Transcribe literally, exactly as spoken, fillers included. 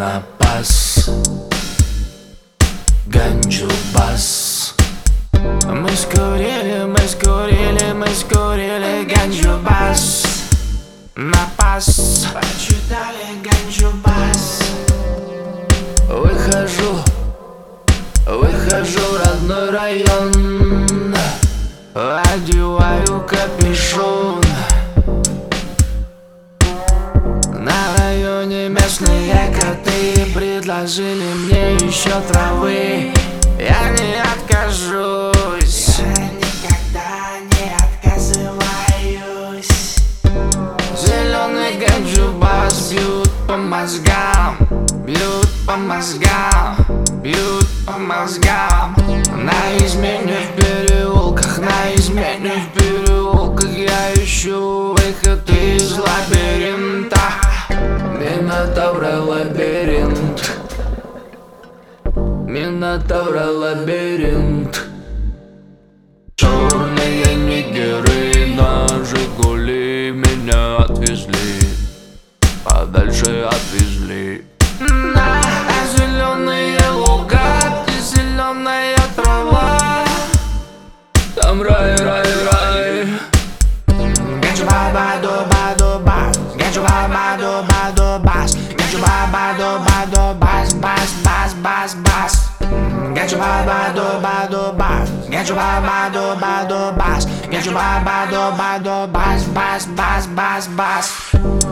на пас, ганджу бас. Мы скурили, мы скурили, мы скурили ганджу бас. На пас почитали ганджу бас. Выхожу, выхожу в родной район, одеваю капюшон. На районе местные коты предложили мне еще травы. Я не откажусь, я никогда не отказываюсь. Зеленый ганджу бас бьют по мозгам, бьют по мозгам, бьют по мозгам. На измене в переулках, на измене в переулках я ищу выход из лабиринта. Минотавра лабиринт, Минотавра лабиринт. Черные нигеры на Жигули меня отвезли, подальше отвезли. На зеленые луга и зеленая трава, там рай, рай, рай. Ганджу баба до бадо бас, ганджу баба до бадо бас, ганджу баба до бадо бас, бас, бас, бас, бас. Ганджу баба до бадо бас, ганджу баба до бадо бас, ганджу баба до бадо бас, бас, бас, бас, бас.